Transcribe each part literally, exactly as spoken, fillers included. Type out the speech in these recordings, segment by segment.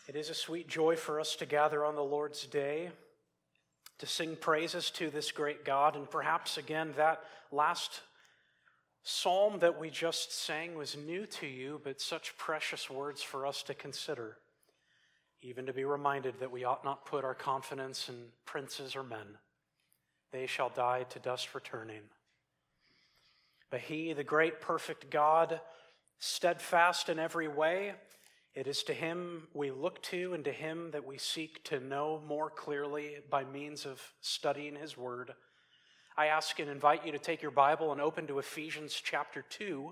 It is a sweet joy for us to gather on the Lord's Day, to sing praises to this great God. And perhaps, again, that last psalm that we just sang was new to you, but such precious words for us to consider, even to be reminded that we ought not put our confidence in princes or men. They shall die to dust returning. But he, the great perfect God, steadfast in every way, it is to him we look to and to him that we seek to know more clearly by means of studying his word. I ask and invite you to take your Bible and open to Ephesians chapter two.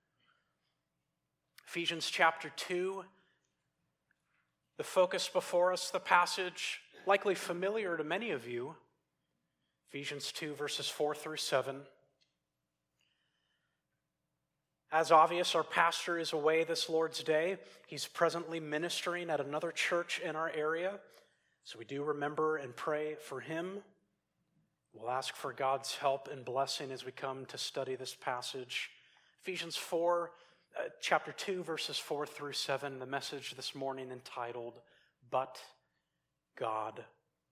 Ephesians chapter two. The focus before us, the passage likely familiar to many of you. Ephesians two, verses four through seven. As obvious, our pastor is away this Lord's Day. He's presently ministering at another church in our area. So we do remember and pray for him. We'll ask for God's help and blessing as we come to study this passage. Ephesians four, uh, chapter two, verses four through seven, the message this morning entitled, But God.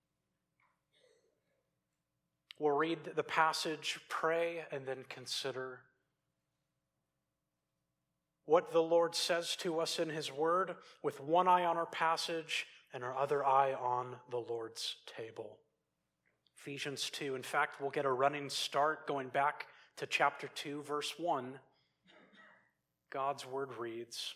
We'll read the passage, pray, and then consider what the Lord says to us in his word, with one eye on our passage and our other eye on the Lord's table. Ephesians two. In fact, we'll get a running start going back to chapter two, verse one. God's word reads,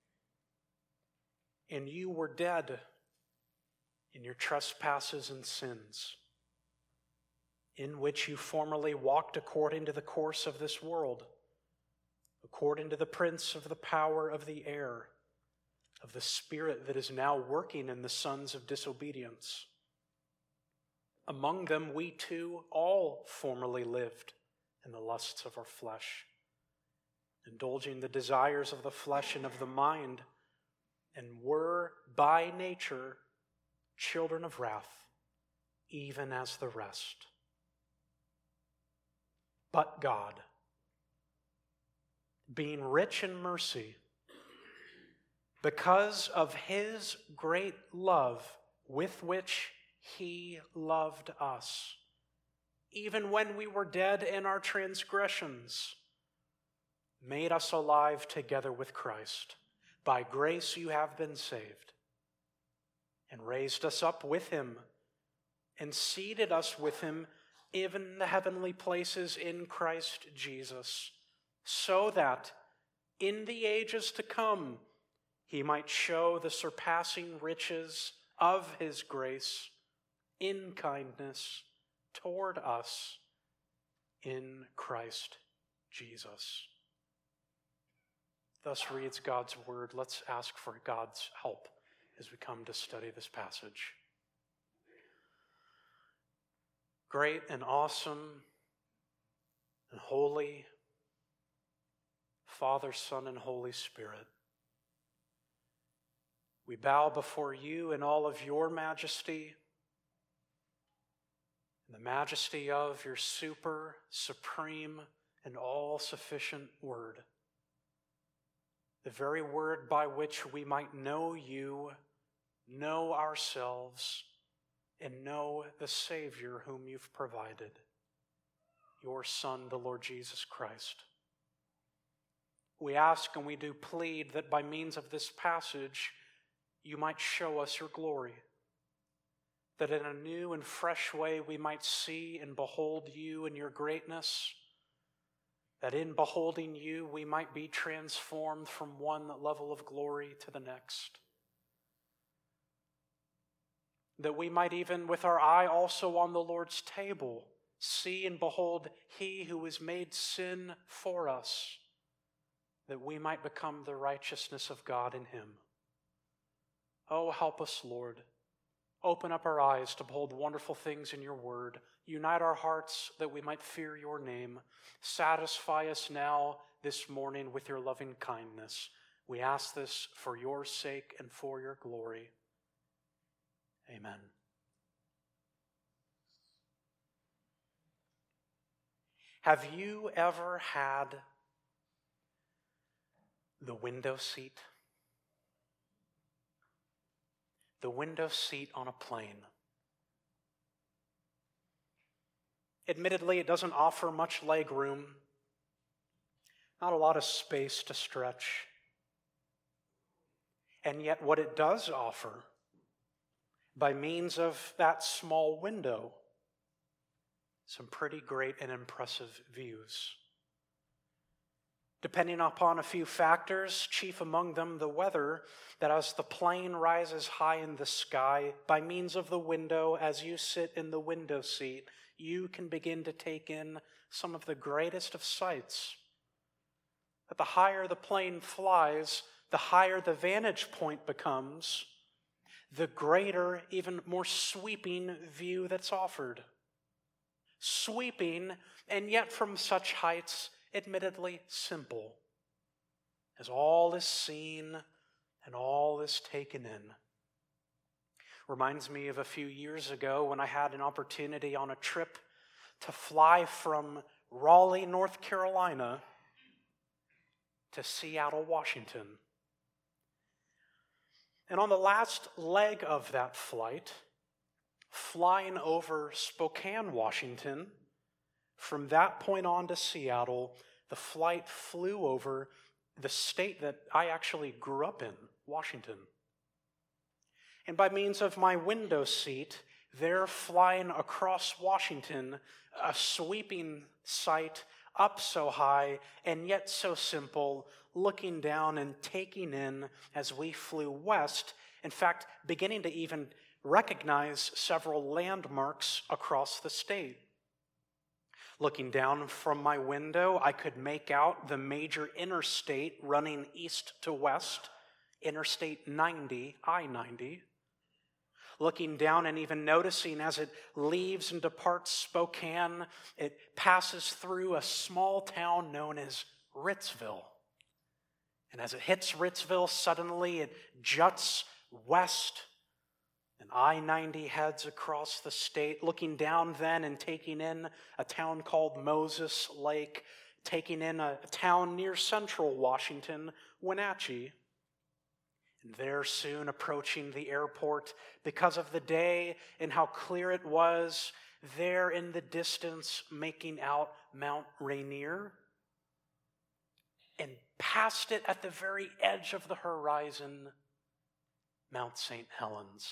And you were dead in your trespasses and sins, in which you formerly walked according to the course of this world, according to the prince of the power of the air, of the spirit that is now working in the sons of disobedience. Among them we too all formerly lived in the lusts of our flesh, indulging the desires of the flesh and of the mind, and were by nature children of wrath, even as the rest. But God, being rich in mercy, because of his great love with which he loved us, even when we were dead in our transgressions, made us alive together with Christ. By grace you have been saved, and raised us up with him, and seated us with him in the heavenly places in Christ Jesus, so that in the ages to come he might show the surpassing riches of his grace in kindness toward us in Christ Jesus. Thus reads God's word. Let's ask for God's help as we come to study this passage. Great and awesome and holy Father, Son, and Holy Spirit, we bow before you in all of your majesty, in the majesty of your super, supreme, and all-sufficient word, the very word by which we might know you, know ourselves, and know the Savior whom you've provided, your Son, the Lord Jesus Christ. We ask and we do plead that by means of this passage, you might show us your glory, that in a new and fresh way we might see and behold you and your greatness, that in beholding you we might be transformed from one level of glory to the next, that we might even with our eye also on the Lord's table see and behold he who was made sin for us, that we might become the righteousness of God in him. Oh, help us, Lord. Open up our eyes to behold wonderful things in your word. Unite our hearts that we might fear your name. Satisfy us now this morning with your loving kindness. We ask this for your sake and for your glory. Amen. Have you ever had the window seat? the window seat on a plane. Admittedly, it doesn't offer much leg room, not a lot of space to stretch. And yet what it does offer, by means of that small window, some pretty great and impressive views. Depending upon a few factors, chief among them the weather, that as the plane rises high in the sky, by means of the window, as you sit in the window seat, you can begin to take in some of the greatest of sights. That the higher the plane flies, the higher the vantage point becomes, the greater, even more sweeping view that's offered. Sweeping, and yet from such heights, admittedly simple, as all is seen and all is taken in. Reminds me of a few years ago when I had an opportunity on a trip to fly from Raleigh, North Carolina to Seattle, Washington. And on the last leg of that flight, flying over Spokane, Washington, from that point on to Seattle, the flight flew over the state that I actually grew up in, Washington. And by means of my window seat, there flying across Washington, a sweeping sight up so high and yet so simple, looking down and taking in as we flew west, in fact, beginning to even recognize several landmarks across the state. Looking down from my window, I could make out the major interstate running east to west, Interstate ninety, I ninety. Looking down and even noticing as it leaves and departs Spokane, it passes through a small town known as Ritzville. And as it hits Ritzville, suddenly it juts west, and I ninety heads across the state, looking down then and taking in a town called Moses Lake, taking in a, a town near central Washington, Wenatchee. And there soon approaching the airport, because of the day and how clear it was, there in the distance making out Mount Rainier. And past it at the very edge of the horizon, Mount Saint Helens.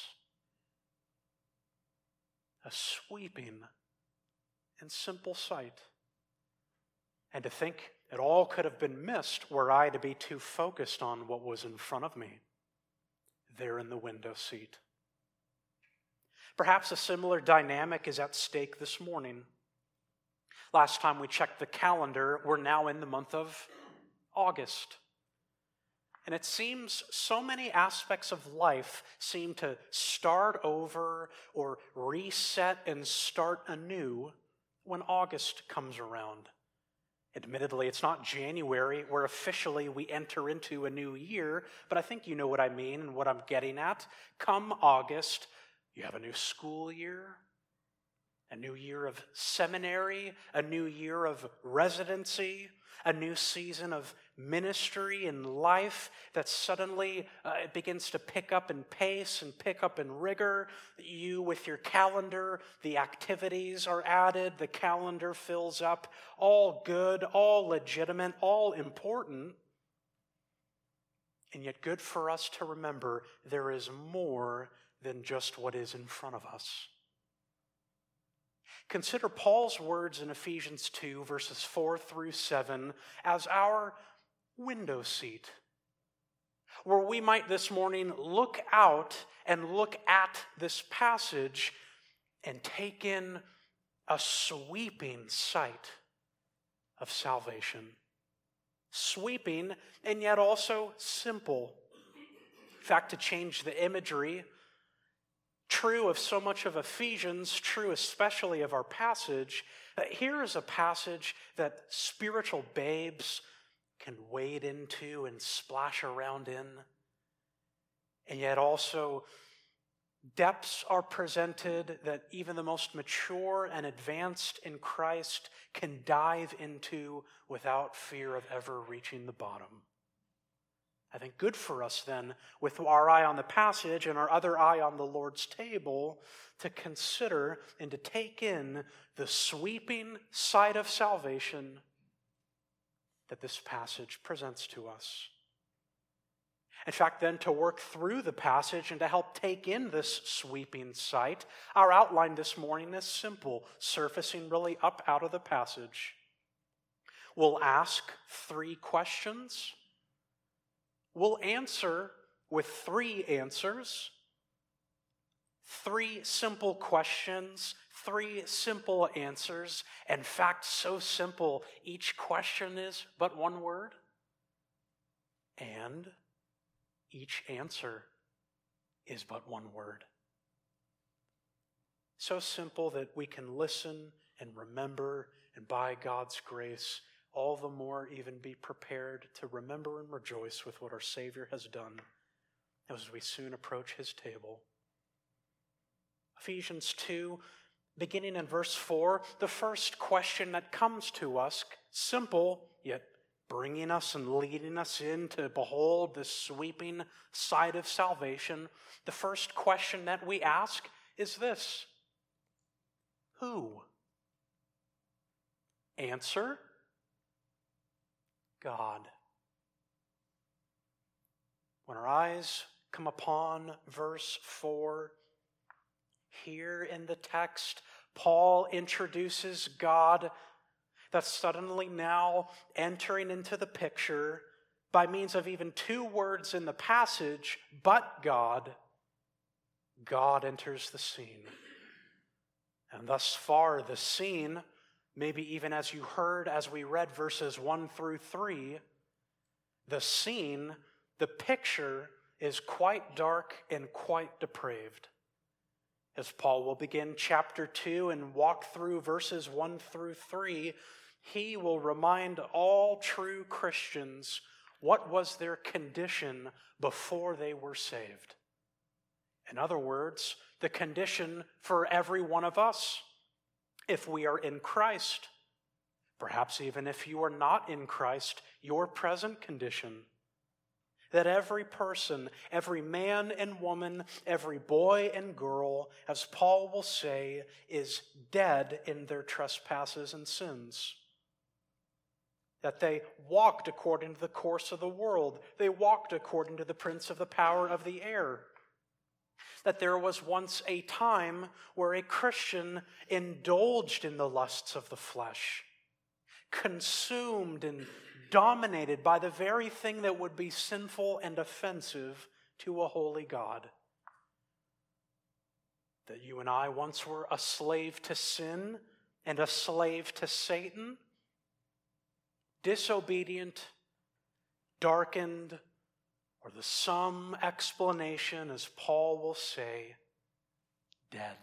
A sweeping and simple sight. And to think it all could have been missed were I to be too focused on what was in front of me, there in the window seat. Perhaps a similar dynamic is at stake this morning. Last time we checked the calendar, we're now in the month of August. And it seems so many aspects of life seem to start over or reset and start anew when August comes around. Admittedly, it's not January where officially we enter into a new year, but I think you know what I mean and what I'm getting at. Come August, you have a new school year, a new year of seminary, a new year of residency, a new season of ministry and life that suddenly uh, it begins to pick up in pace and pick up in rigor. You with your calendar, the activities are added, the calendar fills up, all good, all legitimate, all important. And yet good for us to remember there is more than just what is in front of us. Consider Paul's words in Ephesians two, verses four through seven, as our window seat, where we might this morning look out and look at this passage and take in a sweeping sight of salvation. Sweeping and yet also simple. In fact, to change the imagery, true of so much of Ephesians, true especially of our passage, uh, here is a passage that spiritual babes can wade into and splash around in. And yet also depths are presented that even the most mature and advanced in Christ can dive into without fear of ever reaching the bottom. I think good for us then, with our eye on the passage and our other eye on the Lord's table, to consider and to take in the sweeping sight of salvation that this passage presents to us. In fact, then, to work through the passage and to help take in this sweeping sight, our outline this morning is simple, surfacing really up out of the passage. We'll ask three questions. We'll answer with three answers. Three simple questions, three simple answers. In fact, so simple, each question is but one word. And each answer is but one word. So simple that we can listen and remember, and by God's grace, all the more even be prepared to remember and rejoice with what our Savior has done as we soon approach his table. Ephesians two, beginning in verse four, the first question that comes to us, simple, yet bringing us and leading us in to behold this sweeping sight of salvation, the first question that we ask is this: who? Answer: God. When our eyes come upon verse four, here in the text, Paul introduces God that's suddenly now entering into the picture by means of even two words in the passage, but God. God enters the scene. And thus far, the scene, maybe even as you heard as we read verses one through three, the scene, the picture is quite dark and quite depraved. As Paul will begin chapter two and walk through verses one through three, he will remind all true Christians what was their condition before they were saved. In other words, the condition for every one of us, if we are in Christ. Perhaps even if you are not in Christ, your present condition. That every person, every man and woman, every boy and girl, as Paul will say, is dead in their trespasses and sins. That they walked according to the course of the world. They walked according to the prince of the power of the air. That there was once a time where a Christian indulged in the lusts of the flesh, consumed and dominated by the very thing that would be sinful and offensive to a holy God. That you and I once were a slave to sin and a slave to Satan, disobedient, darkened, or the sum explanation, as Paul will say, dead.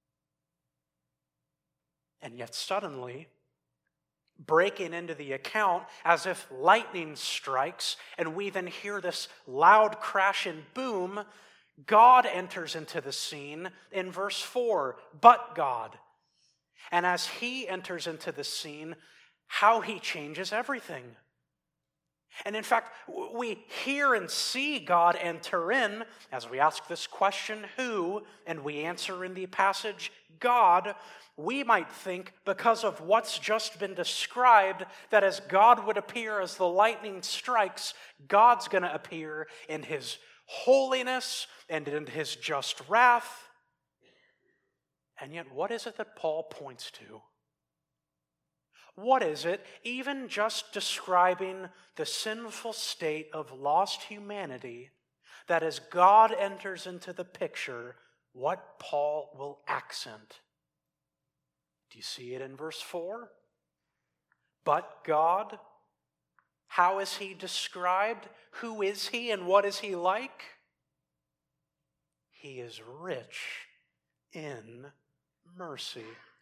And yet suddenly, breaking into the account as if lightning strikes, and we then hear this loud crash and boom, God enters into the scene in verse four, but God. And as he enters into the scene, how he changes everything. And in fact, we hear and see God enter in as we ask this question, who? And we answer in the passage, God. We might think, because of what's just been described, that as God would appear as the lightning strikes, God's going to appear in his holiness and in his just wrath. And yet, what is it that Paul points to? What is it, even just describing the sinful state of lost humanity, that as God enters into the picture, what Paul will accent? Do you see it in verse four? But God, how is he described? Who is he and what is he like? He is rich in mercy.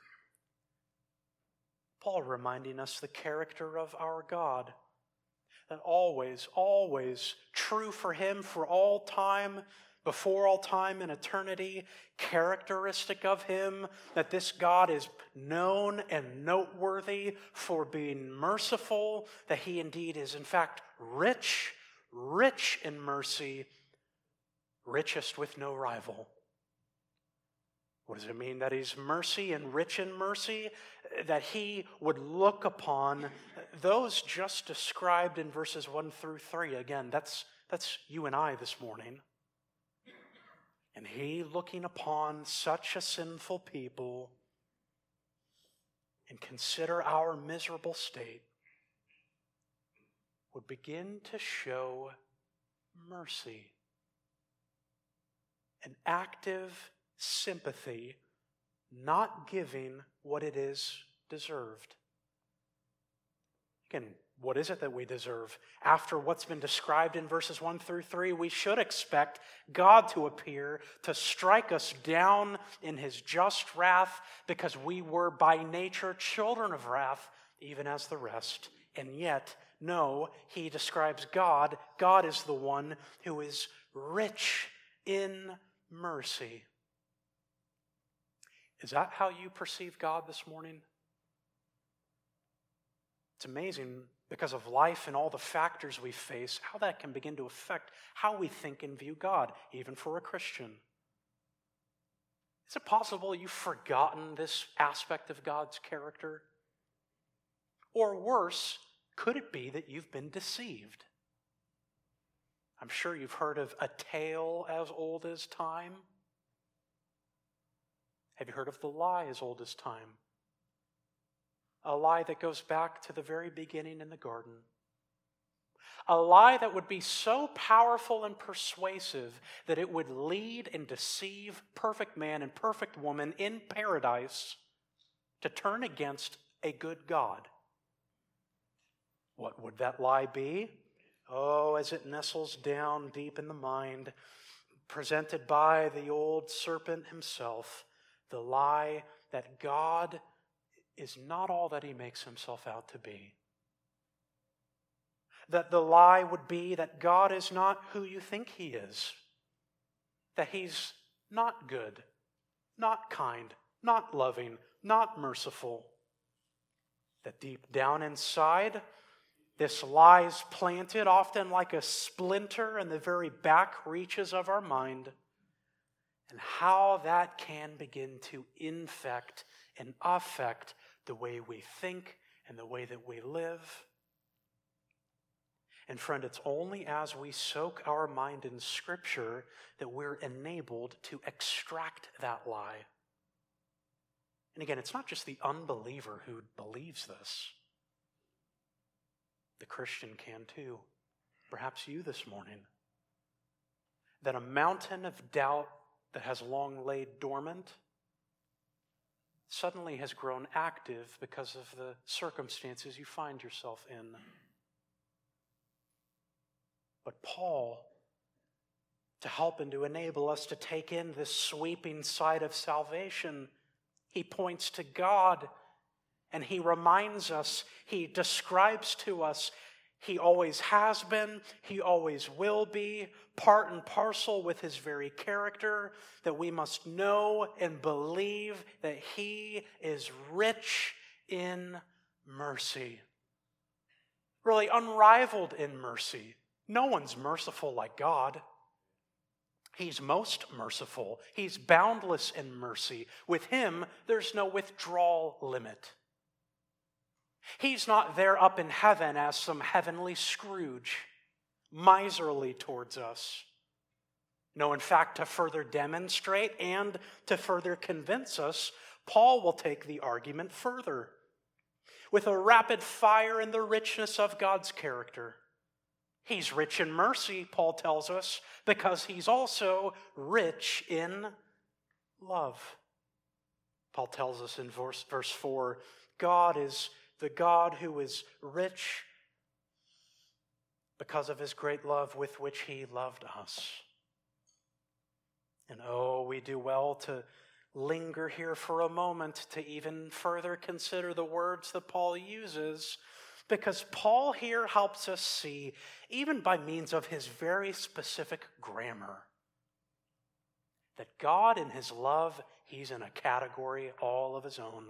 Paul reminding us the character of our God, that always, always true for him for all time, before all time and eternity, characteristic of him, that this God is known and noteworthy for being merciful, that he indeed is in fact rich, rich in mercy, richest with no rival. What does it mean that he's mercy and rich in mercy? That he would look upon those just described in verses one through three. Again, that's, that's you and I this morning. And he, looking upon such a sinful people and consider our miserable state, would begin to show mercy, an active sympathy, not giving what it is deserved. Again, what is it that we deserve? After what's been described in verses one through three, we should expect God to appear to strike us down in his just wrath because we were by nature children of wrath, even as the rest. And yet, no, he describes God. God is the one who is rich in mercy. Is that how you perceive God this morning? It's amazing because of life and all the factors we face, how that can begin to affect how we think and view God, even for a Christian. Is it possible you've forgotten this aspect of God's character? Or worse, could it be that you've been deceived? I'm sure you've heard of a tale as old as time. Have you heard of the lie as old as time? A lie that goes back to the very beginning in the garden. A lie that would be so powerful and persuasive that it would lead and deceive perfect man and perfect woman in paradise to turn against a good God. What would that lie be? Oh, as it nestles down deep in the mind, presented by the old serpent himself, the lie that God is not all that he makes himself out to be. That the lie would be that God is not who you think he is. That he's not good, not kind, not loving, not merciful. That deep down inside, this lie is planted often like a splinter in the very back reaches of our mind. And how that can begin to infect and affect the way we think and the way that we live. And friend, it's only as we soak our mind in Scripture that we're enabled to extract that lie. And again, it's not just the unbeliever who believes this. The Christian can too. Perhaps you this morning. That a mountain of doubt that has long laid dormant suddenly has grown active because of the circumstances you find yourself in. But Paul, to help and to enable us to take in this sweeping sight of salvation, he points to God and he reminds us, he describes to us, he always has been, he always will be, part and parcel with his very character, that we must know and believe that he is rich in mercy. Really unrivaled in mercy. No one's merciful like God. He's most merciful. He's boundless in mercy. With him, there's no withdrawal limit. He's not there up in heaven as some heavenly Scrooge, miserly towards us. No, in fact, to further demonstrate and to further convince us, Paul will take the argument further with a rapid fire in the richness of God's character. He's rich in mercy, Paul tells us, because he's also rich in love. Paul tells us in verse, verse four, God is the God who is rich because of his great love with which he loved us. And oh, we do well to linger here for a moment to even further consider the words that Paul uses, because Paul here helps us see, even by means of his very specific grammar, that God in his love, he's in a category all of his own.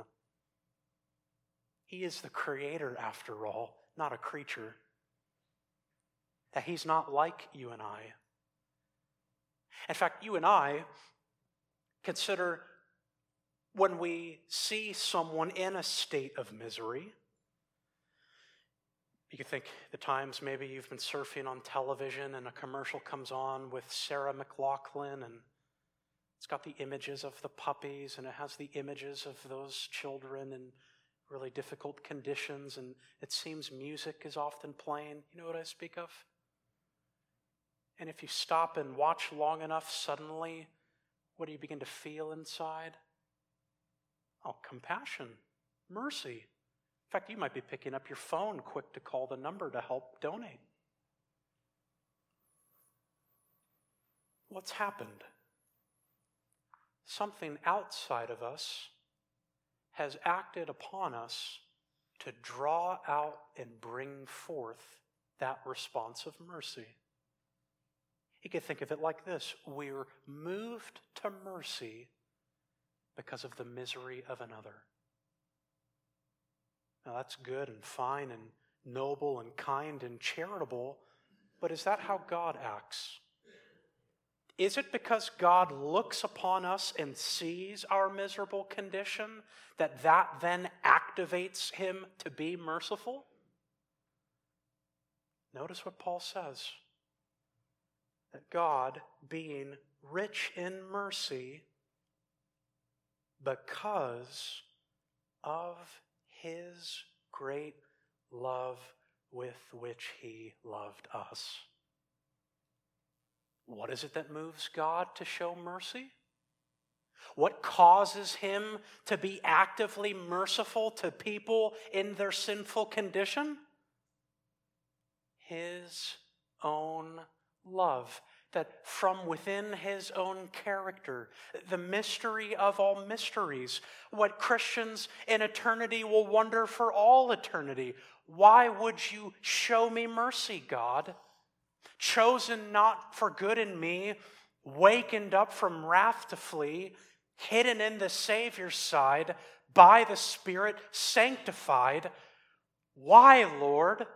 He is the creator, after all, not a creature. that he's not like you and I. In fact, you and I consider when we see someone in a state of misery, you could think the times maybe you've been surfing on television and a commercial comes on with Sarah McLachlan, and it's got the images of the puppies and it has the images of those children in really difficult conditions, and it seems music is often playing. You know what I speak of? And if you stop and watch long enough, suddenly, what do you begin to feel inside? Oh, compassion, mercy. In fact, you might be picking up your phone quick to call the number to help donate. What's happened? Something outside of us has acted upon us to draw out and bring forth that response of mercy. You can think of it like this: we're moved to mercy because of the misery of another. Now that's good and fine and noble and kind and charitable, but is that how God acts? Is it because God looks upon us and sees our miserable condition that that then activates him to be merciful? Notice what Paul says. That God, being rich in mercy, because of his great love with which he loved us. What is it that moves God to show mercy? What causes him to be actively merciful to people in their sinful condition? His own love, that from within his own character, the mystery of all mysteries, what Christians in eternity will wonder for all eternity. Why would you show me mercy, God? Chosen not for good in me, wakened up from wrath to flee, hidden in the Savior's side, by the Spirit sanctified. Why, Lord?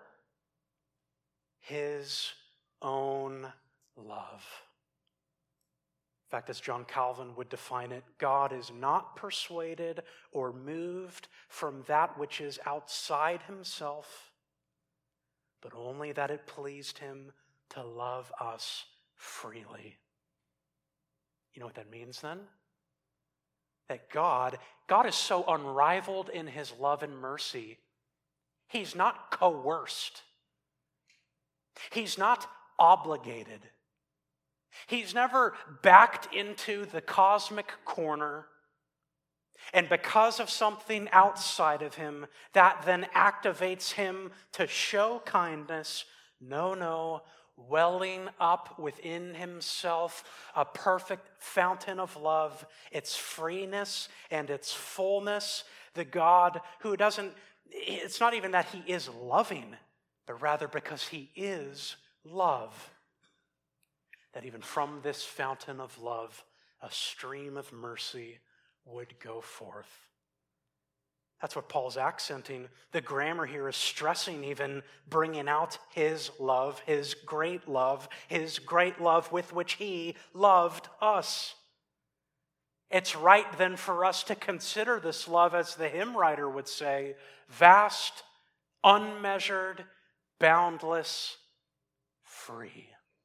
His own love. In fact, as John Calvin would define it, God is not persuaded or moved from that which is outside himself, but only that it pleased him to love us freely. You know what that means then? That God, God is so unrivaled in his love and mercy. He's not coerced. He's not obligated. He's never backed into the cosmic corner, and because of something outside of him, that then activates him to show kindness. No, no, welling up within himself a perfect fountain of love, its freeness and its fullness. The God who doesn't, it's not even that he is loving, but rather because he is love. That even from this fountain of love, a stream of mercy would go forth. That's what Paul's accenting. The grammar here is stressing even bringing out his love, his great love, his great love with which he loved us. It's right then for us to consider this love, as the hymn writer would say, vast, unmeasured, boundless, free.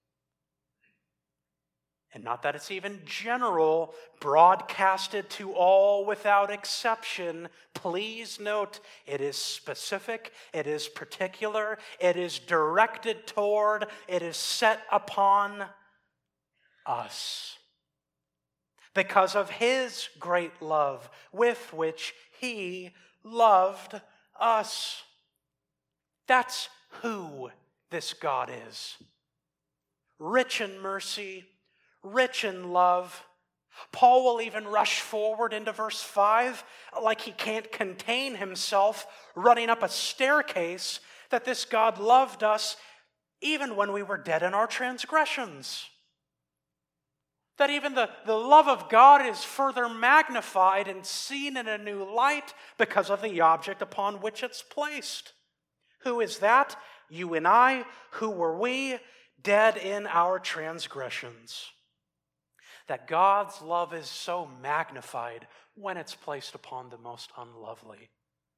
And not that it's even general, broadcasted to all without exception. Please note, it is specific, it is particular, it is directed toward, it is set upon us. Because of his great love with which he loved us. That's who this God is. Rich in mercy, rich in love. Paul will even rush forward into verse five like he can't contain himself, running up a staircase, that this God loved us even when we were dead in our transgressions. That even the, the love of God is further magnified and seen in a new light because of the object upon which it's placed. Who is that? you and I, who were we, dead in our transgressions. That God's love is so magnified when it's placed upon the most unlovely.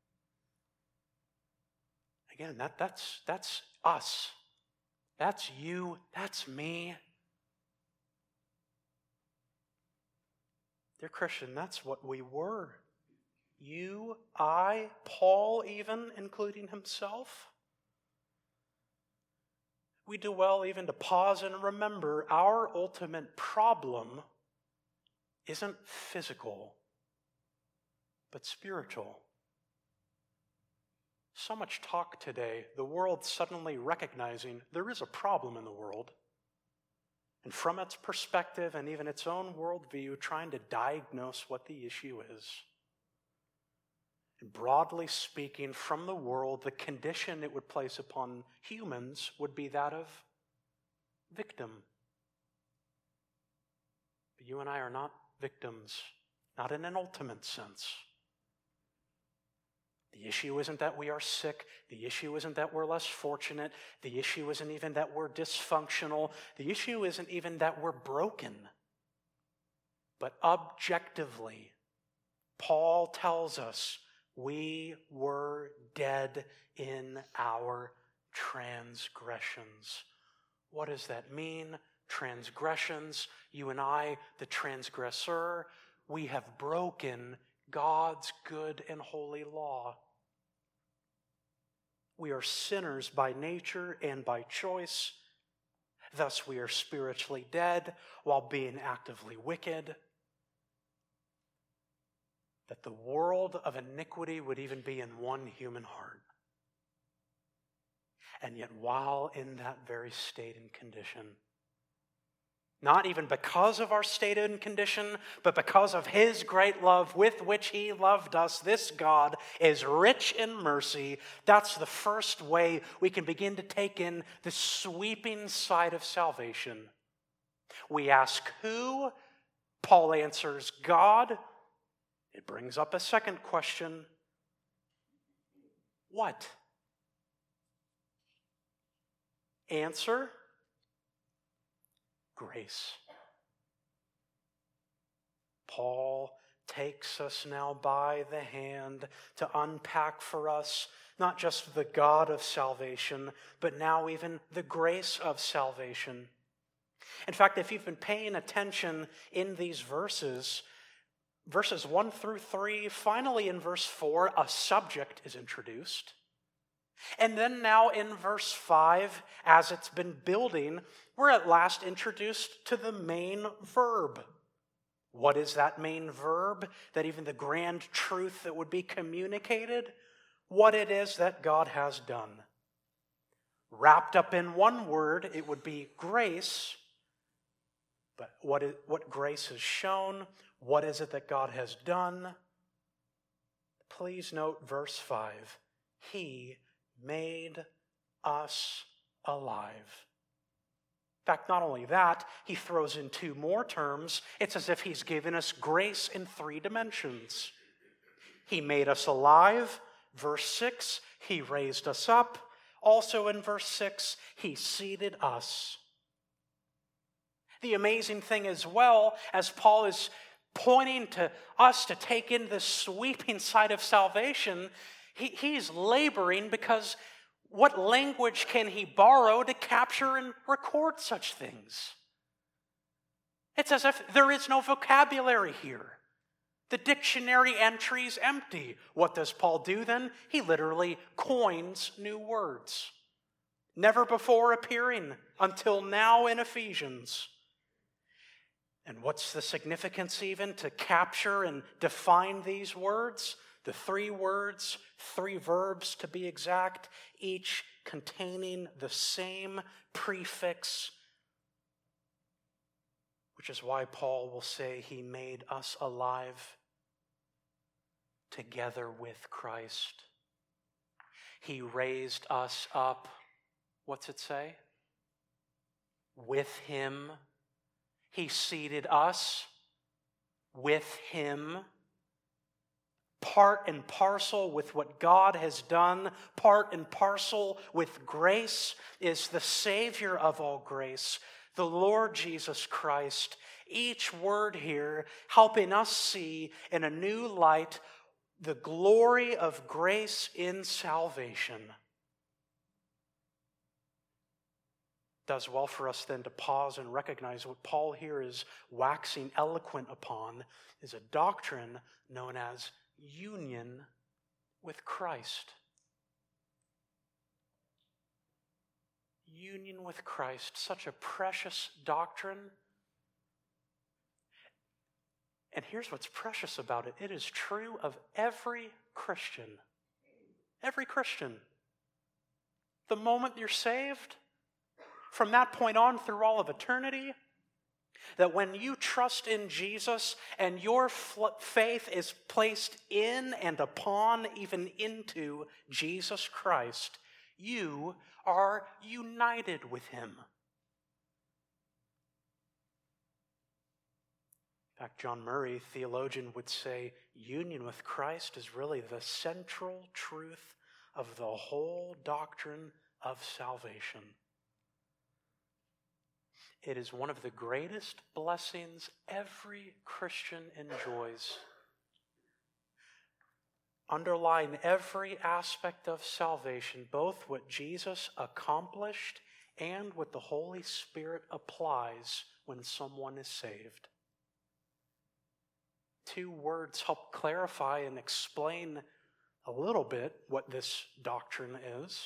Again, that, that's, that's us. That's you. That's me. Dear Christian, that's what we were. You, I, Paul even, including himself. We do well even to pause and remember our ultimate problem isn't physical, but spiritual. So much talk today, the world suddenly recognizing there is a problem in the world. And from its perspective and even its own worldview, trying to diagnose what the issue is. And broadly speaking, from the world, the condition it would place upon humans would be that of victim. But you and I are not victims, not in an ultimate sense. The issue isn't that we are sick. The issue isn't that we're less fortunate. The issue isn't even that we're dysfunctional. The issue isn't even that we're broken. But objectively, Paul tells us we were dead in our transgressions. What does that mean? Transgressions, you and I, the transgressor, we have broken God's good and holy law. We are sinners by nature and by choice. Thus we are spiritually dead while being actively wicked. That the world of iniquity would even be in one human heart. And yet while in that very state and condition, not even because of our state and condition, but because of His great love with which He loved us, this God is rich in mercy. That's the first way we can begin to take in the sweeping side of salvation. We ask who? Paul answers God. It brings up a second question. What? Answer? Grace. Paul takes us now by the hand to unpack for us not just the God of salvation, but now even the grace of salvation. In fact, if you've been paying attention in these verses, verses one through three, finally in verse four, a subject is introduced. And then now in verse five, as it's been building, we're at last introduced to the main verb. What is that main verb? That even the grand truth that would be communicated? What it is that God has done. Wrapped up in one word, it would be grace. But what, is, what grace has shown? What is it that God has done? Please note verse five. He made us alive. In fact, not only that, he throws in two more terms. It's as if he's given us grace in three dimensions. He made us alive. Verse six, he raised us up. Also in verse six, he seated us. The amazing thing as well, as Paul is pointing to us to take in the sweeping side of salvation, he, he's laboring because what language can he borrow to capture and record such things? It's as if there is no vocabulary here. The dictionary entry's empty. What does Paul do then? He literally coins new words, never before appearing until now in Ephesians. And what's the significance even to capture and define these words? The three words, three verbs to be exact, each containing the same prefix, which is why Paul will say he made us alive together with Christ. He raised us up, what's it say? With him. He seated us with him. part and parcel with what God has done, part and parcel with grace, is the Savior of all grace, the Lord Jesus Christ. Each word here helping us see in a new light the glory of grace in salvation. It does well for us then to pause and recognize what Paul here is waxing eloquent upon is a doctrine known as union with Christ. Union with Christ, such a precious doctrine. And here's what's precious about it. It is true of every Christian. Every Christian. The moment you're saved, from that point on through all of eternity, that when you trust in Jesus and your faith is placed in and upon, even into Jesus Christ, you are united with him. In fact, John Murray, theologian, would say union with Christ is really the central truth of the whole doctrine of salvation. It is one of the greatest blessings every Christian enjoys. Underlying every aspect of salvation, both what Jesus accomplished and what the Holy Spirit applies when someone is saved. Two words help clarify and explain a little bit what this doctrine is.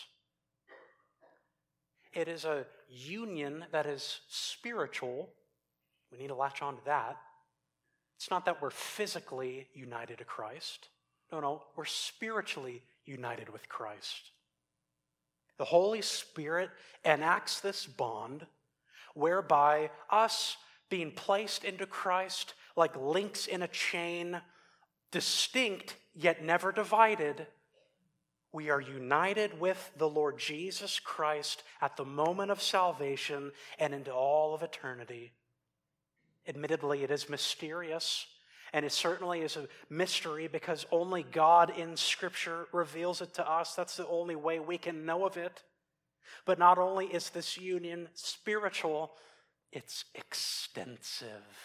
It is a union that is spiritual. We need to latch on to that. It's not that we're physically united to Christ. No, no, we're spiritually united with Christ. The Holy Spirit enacts this bond whereby us being placed into Christ like links in a chain, distinct yet never divided, we are united with the Lord Jesus Christ at the moment of salvation and into all of eternity. Admittedly, it is mysterious, and it certainly is a mystery because only God in Scripture reveals it to us. That's the only way we can know of it. But not only is this union spiritual, it's extensive.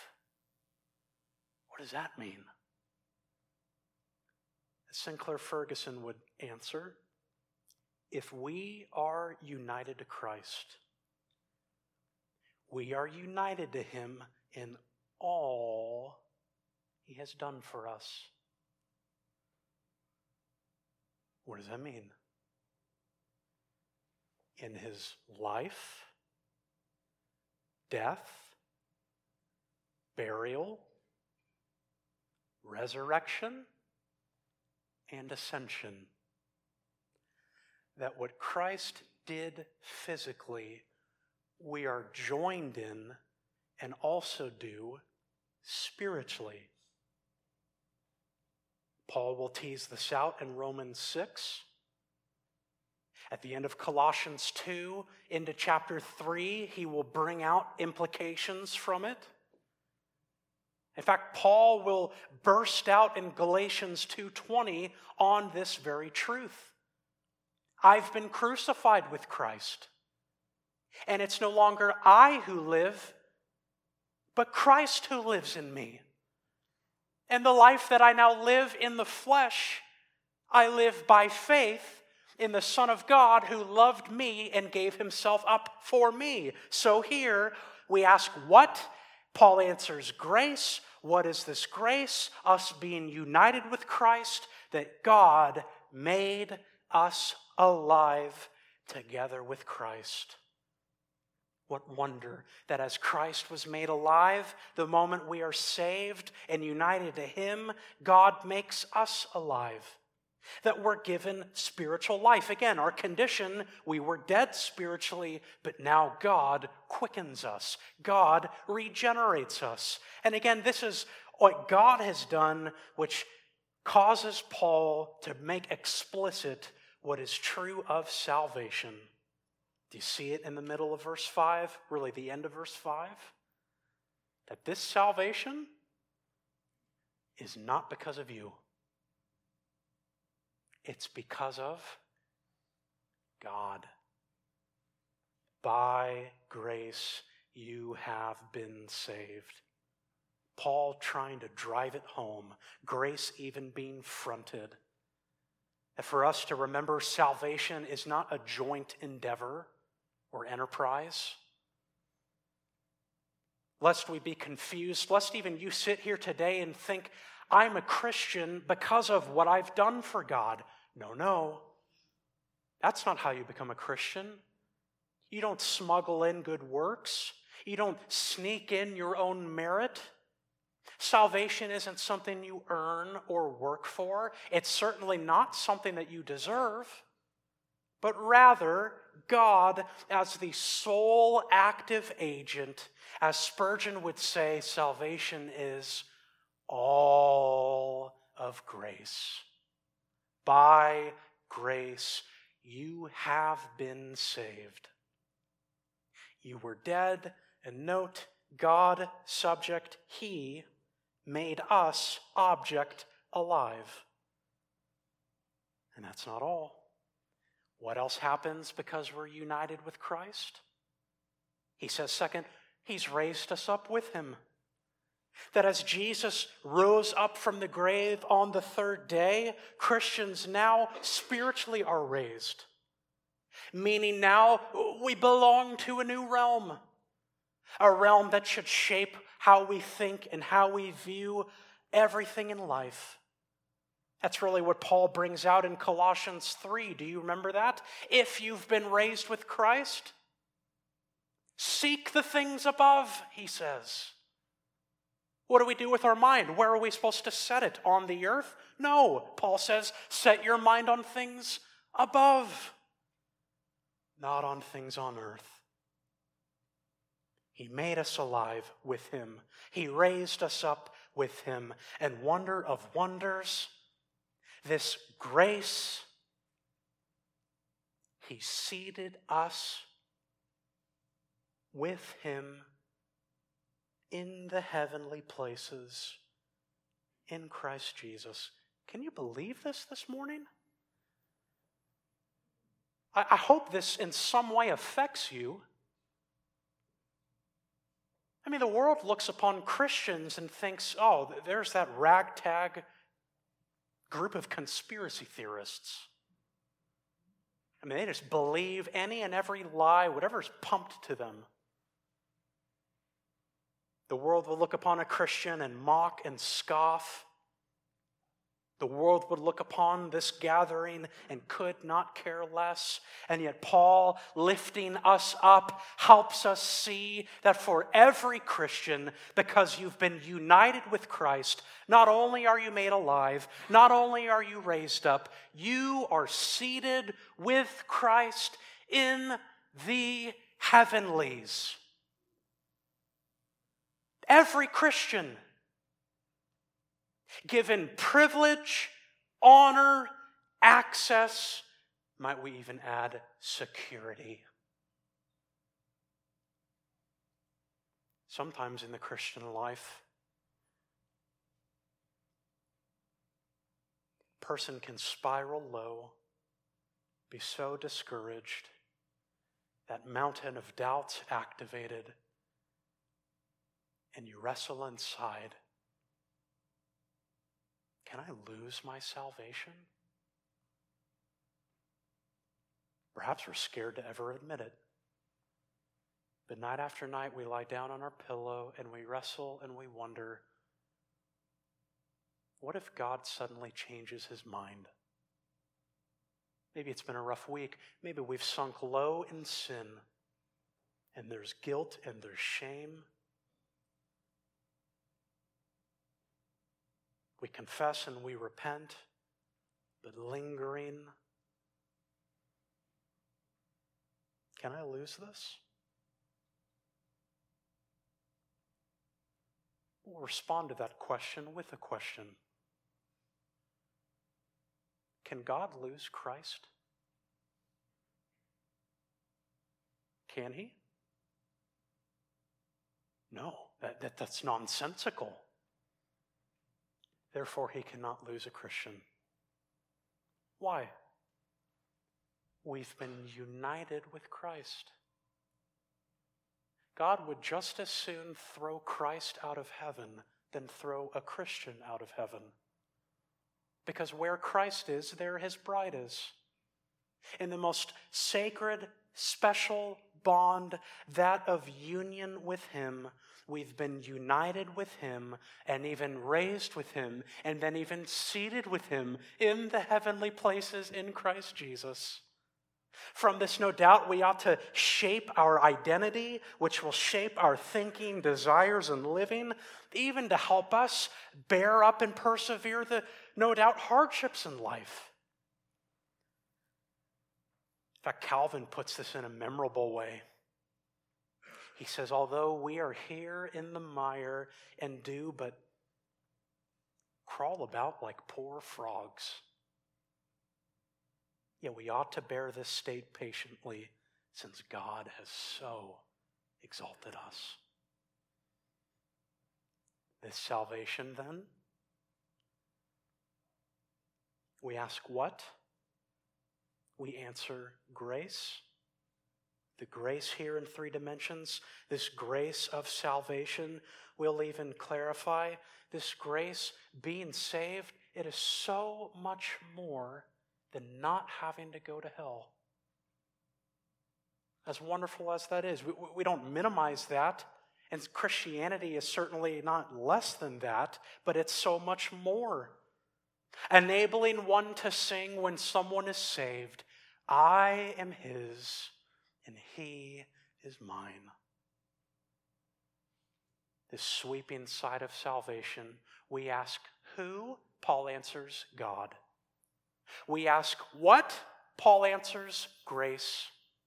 What does that mean? Sinclair Ferguson would answer, if we are united to Christ, we are united to him in all he has done for us. What does that mean? In his life, death, burial, resurrection, and ascension. That what Christ did physically, we are joined in and also do spiritually. Paul will tease this out in Romans six. At the end of Colossians two, into chapter three, he will bring out implications from it. In fact, Paul will burst out in Galatians two twenty on this very truth. I've been crucified with Christ, and it's no longer I who live, but Christ who lives in me. And the life that I now live in the flesh, I live by faith in the Son of God who loved me and gave himself up for me. So here we ask what? Paul answers grace. What is this grace? Us being united with Christ, that God made us alive together with Christ. What wonder that as Christ was made alive, the moment we are saved and united to him, God makes us alive. That we're given spiritual life. Again, our condition, we were dead spiritually, but now God quickens us. God regenerates us. And again, this is what God has done, which causes Paul to make explicit what is true of salvation. Do you see it in the middle of verse five? Really, the end of verse five? That this salvation is not because of you. It's because of God. By grace you have been saved. Paul trying to drive it home, grace even being fronted. And for us to remember, salvation is not a joint endeavor or enterprise. Lest we be confused, lest even you sit here today and think, I'm a Christian because of what I've done for God. No, no. That's not how you become a Christian. You don't smuggle in good works. You don't sneak in your own merit. Salvation isn't something you earn or work for. It's certainly not something that you deserve. But rather, God, as the sole active agent, as Spurgeon would say, salvation is all of grace. By grace, you have been saved. You were dead, and note, God, subject, He, made us, object, alive. And that's not all. What else happens because we're united with Christ? He says, second, He's raised us up with Him. That as Jesus rose up from the grave on the third day, Christians now spiritually are raised. Meaning now we belong to a new realm. A realm that should shape how we think and how we view everything in life. That's really what Paul brings out in Colossians three. Do you remember that? If you've been raised with Christ, seek the things above, he says. What do we do with our mind? Where are we supposed to set it? On the earth? No, Paul says, set your mind on things above, not on things on earth. He made us alive with Him. He raised us up with Him. And wonder of wonders, this grace, He seated us with Him in the heavenly places in Christ Jesus. Can you believe this this morning? I, I hope this in some way affects you. I mean, the world looks upon Christians and thinks, oh, there's that ragtag group of conspiracy theorists. I mean, they just believe any and every lie, whatever's pumped to them. The world will look upon a Christian and mock and scoff. The world would look upon this gathering and could not care less. And yet Paul, lifting us up, helps us see that for every Christian, because you've been united with Christ, not only are you made alive, not only are you raised up, you are seated with Christ in the heavenlies. Every Christian, given privilege, honor, access, might we even add security. Sometimes in the Christian life, a person can spiral low, be so discouraged, that mountain of doubts activated, and you wrestle inside. Can I lose my salvation? Perhaps we're scared to ever admit it. But night after night, we lie down on our pillow and we wrestle and we wonder, what if God suddenly changes His mind? Maybe it's been a rough week. Maybe we've sunk low in sin, and there's guilt and there's shame. We confess and we repent, but lingering. Can I lose this? We'll respond to that question with a question. Can God lose Christ? Can He? No, that, that, that's nonsensical. Therefore, He cannot lose a Christian. Why? We've been united with Christ. God would just as soon throw Christ out of heaven than throw a Christian out of heaven. Because where Christ is, there his bride is. In the most sacred, special bond, that of union with him, we've been united with him and even raised with him and then even seated with him in the heavenly places in Christ Jesus. From this, no doubt, we ought to shape our identity, which will shape our thinking, desires, and living, even to help us bear up and persevere the, no doubt, hardships in life. In fact, Calvin puts this in a memorable way. He says, although we are here in the mire and do but crawl about like poor frogs, yet we ought to bear this state patiently, since God has so exalted us. This salvation, then, we ask what? We answer grace. The grace here in three dimensions, this grace of salvation, we'll even clarify. This grace, being saved, it is so much more than not having to go to hell. As wonderful as that is, we, we don't minimize that, and Christianity is certainly not less than that, but it's so much more. Enabling one to sing when someone is saved, I am his, and he is mine. This sweeping side of salvation, we ask who? Paul answers, God. We ask what? Paul answers, grace.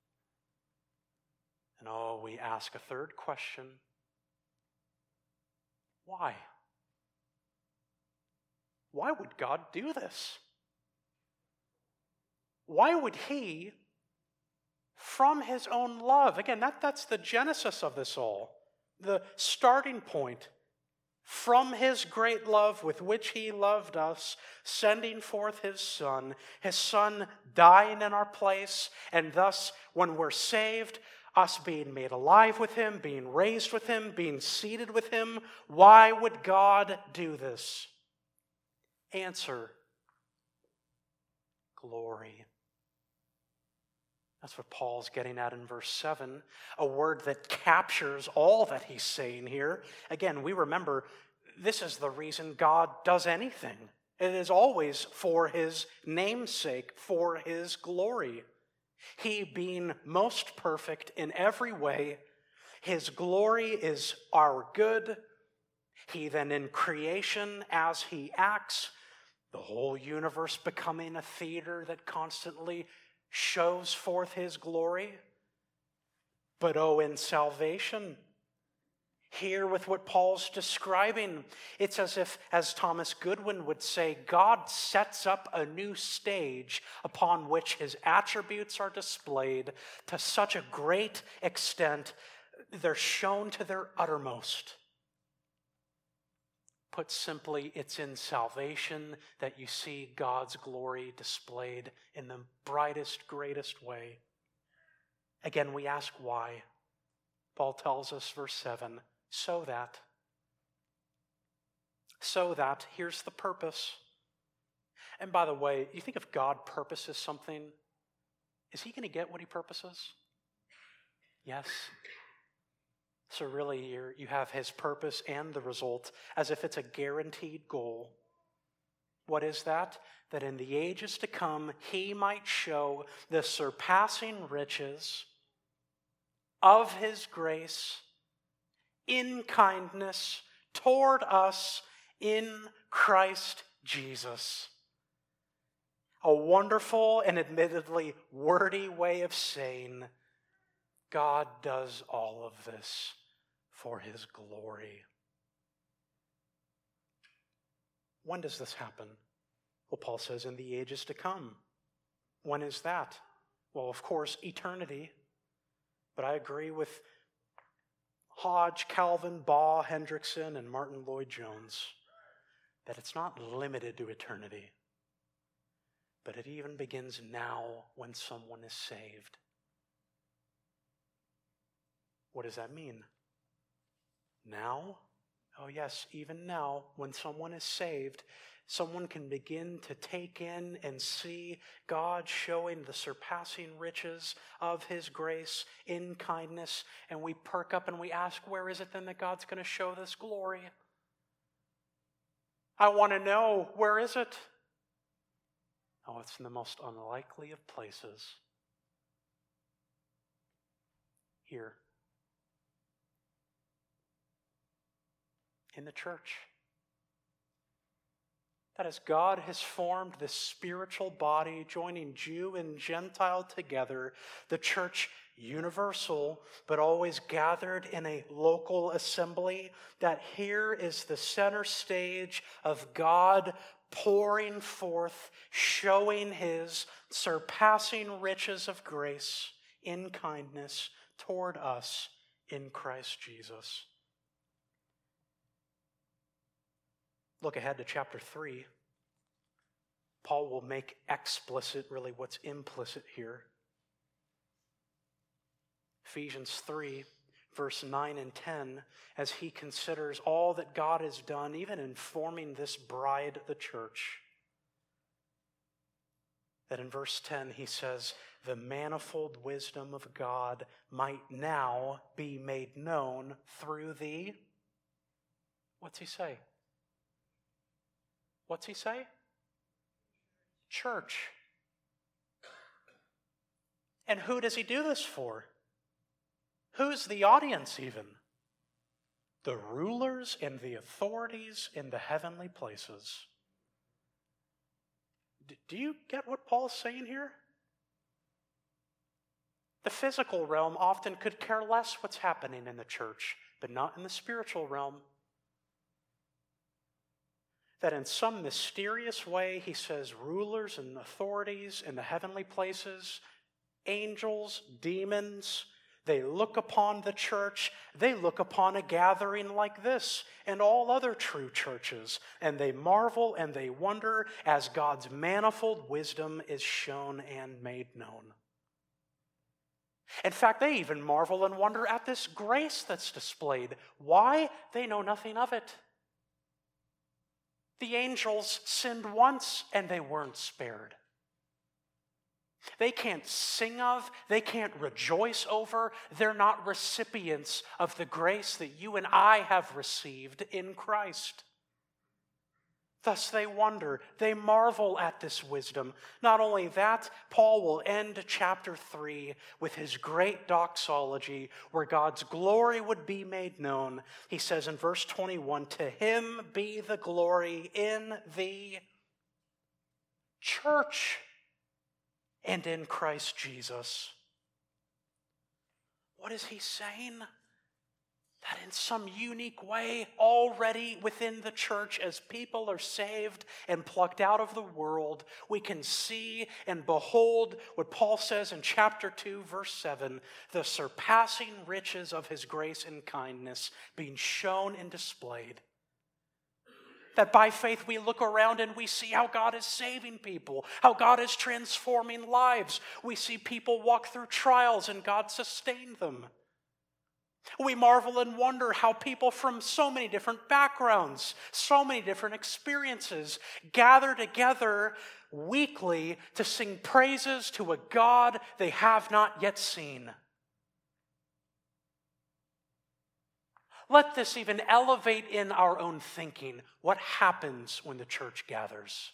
And oh, we ask a third question. Why? Why would God do this? Why would he, from his own love, again, that, that's the genesis of this all, the starting point, from his great love with which he loved us, sending forth his Son, his Son dying in our place, and thus, when we're saved, us being made alive with him, being raised with him, being seated with him. Why would God do this? Answer, glory. That's what Paul's getting at in verse seven, a word that captures all that he's saying here. Again, we remember this is the reason God does anything. It is always for his name's sake, for his glory. He being most perfect in every way, his glory is our good. He then in creation, as he acts, the whole universe becoming a theater that constantly shows forth his glory. But oh, in salvation, here with what Paul's describing, it's as if, as Thomas Goodwin would say, God sets up a new stage upon which his attributes are displayed to such a great extent, they're shown to their uttermost. Put simply, it's in salvation that you see God's glory displayed in the brightest, greatest way. Again, we ask why. Paul tells us, verse seven, so that. So that, here's the purpose. And by the way, you think if God purposes something, is he going to get what he purposes? Yes. So really, you're, you have his purpose and the result as if it's a guaranteed goal. What is that? That in the ages to come, he might show the surpassing riches of his grace in kindness toward us in Christ Jesus. A wonderful and admittedly wordy way of saying God does all of this for his glory. When does this happen? Well, Paul says in the ages to come. When is that? Well, of course, eternity. But I agree with Hodge, Calvin, Baugh, Hendrickson, and Martin Lloyd-Jones that it's not limited to eternity. but it even begins now when someone is saved. What does that mean? Now? Oh yes, even now, when someone is saved, someone can begin to take in and see God showing the surpassing riches of His grace in kindness, and we perk up and we ask, where is it then that God's going to show this glory? I want to know, where is it? Oh, it's in the most unlikely of places. Here. In the church. That as God has formed this spiritual body, joining Jew and Gentile together, the church universal, but always gathered in a local assembly, that here is the center stage of God pouring forth, showing His surpassing riches of grace in kindness toward us in Christ Jesus. Look ahead to chapter three. Paul will make explicit really what's implicit here. Ephesians three, verse nine and ten, as he considers all that God has done, even in forming this bride, the church. That in verse ten he says, the manifold wisdom of God might now be made known through the, what's he say? What's he say? Church. And who does he do this for? Who's the audience even? The rulers and the authorities in the heavenly places. D- do you get what Paul's saying here? The physical realm often could care less what's happening in the church, but not in the spiritual realm. That in some mysterious way, he says, rulers and authorities in the heavenly places, angels, demons, they look upon the church, they look upon a gathering like this and all other true churches, and they marvel and they wonder as God's manifold wisdom is shown and made known. In fact, they even marvel and wonder at this grace that's displayed. Why? They know nothing of it. The angels sinned once and they weren't spared. They can't sing of, they can't rejoice over, they're not recipients of the grace that you and I have received in Christ. Thus they wonder, they marvel at this wisdom. Not only that, Paul will end chapter three with his great doxology where God's glory would be made known. He says in verse twenty-one, to him be the glory in the church and in Christ Jesus. What is he saying? That in some unique way, already within the church, as people are saved and plucked out of the world, we can see and behold what Paul says in chapter two, verse seven, the surpassing riches of his grace and kindness being shown and displayed. That by faith we look around and we see how God is saving people, how God is transforming lives. We see people walk through trials and God sustained them. We marvel and wonder how people from so many different backgrounds, so many different experiences gather together weekly to sing praises to a God they have not yet seen. Let this even elevate in our own thinking what happens when the church gathers.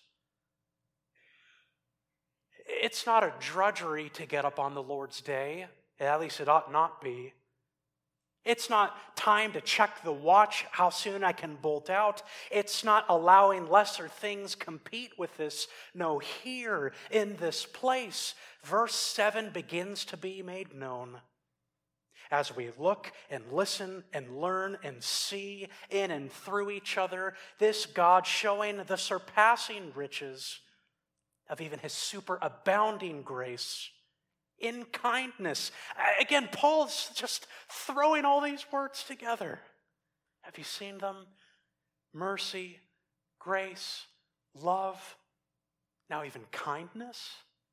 It's not a drudgery to get up on the Lord's day. At least it ought not be. It's not time to check the watch, how soon I can bolt out. It's not allowing lesser things compete with this. No, here in this place, verse seven begins to be made known. As we look and listen and learn and see in and through each other, this God showing the surpassing riches of even his superabounding grace in kindness. Again, Paul's just throwing all these words together. Have you seen them? Mercy, grace, love. Now even kindness?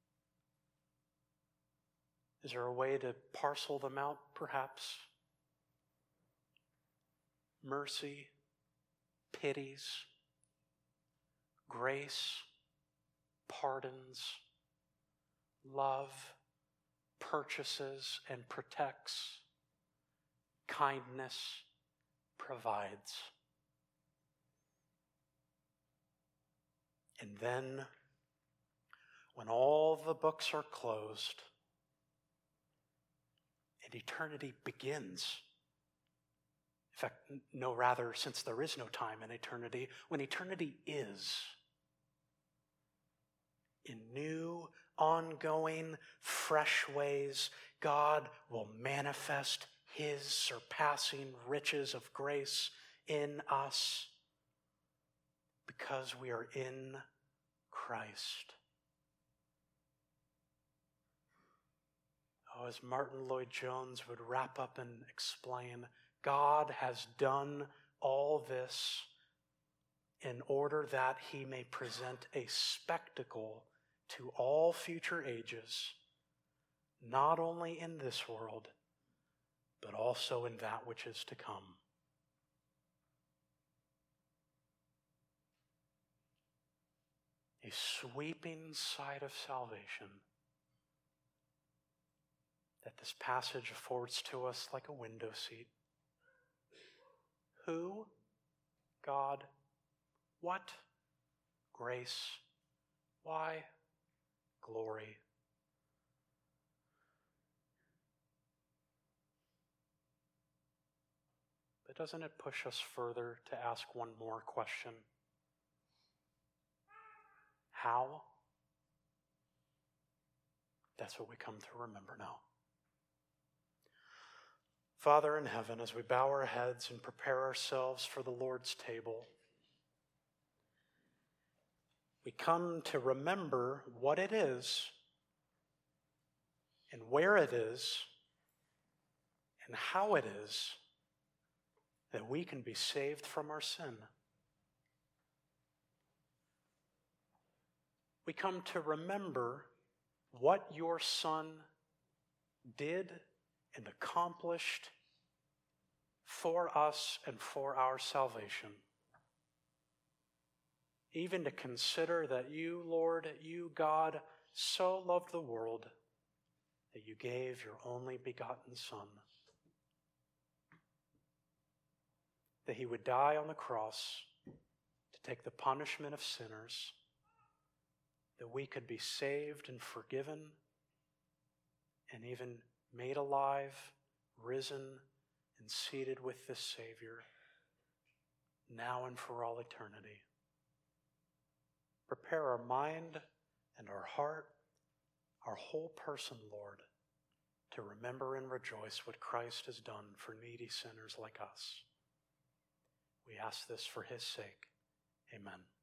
Is there a way to parcel them out, perhaps? Mercy, pities, grace, pardons, love, purchases and protects, kindness provides. And then, when all the books are closed and eternity begins, in fact, no, rather, since there is no time in eternity, when eternity is, in new, ongoing, fresh ways, God will manifest His surpassing riches of grace in us because we are in Christ. Oh, as Martin Lloyd-Jones would wrap up and explain, God has done all this in order that He may present a spectacle to all future ages, not only in this world, but also in that which is to come. A sweeping sight of salvation that this passage affords to us like a window seat. Who? God. What? Grace. Why? Glory. But doesn't it push us further to ask one more question? How? That's what we come to remember now. Father in heaven, as we bow our heads and prepare ourselves for the Lord's table, we come to remember what it is and where it is and how it is that we can be saved from our sin. We come to remember what your Son did and accomplished for us and for our salvation. Even to consider that you, Lord, you, God, so loved the world that you gave your only begotten Son, that He would die on the cross to take the punishment of sinners, that we could be saved and forgiven and even made alive, risen, and seated with this Savior, now and for all eternity. Prepare our mind and our heart, our whole person, Lord, to remember and rejoice what Christ has done for needy sinners like us. We ask this for His sake. Amen.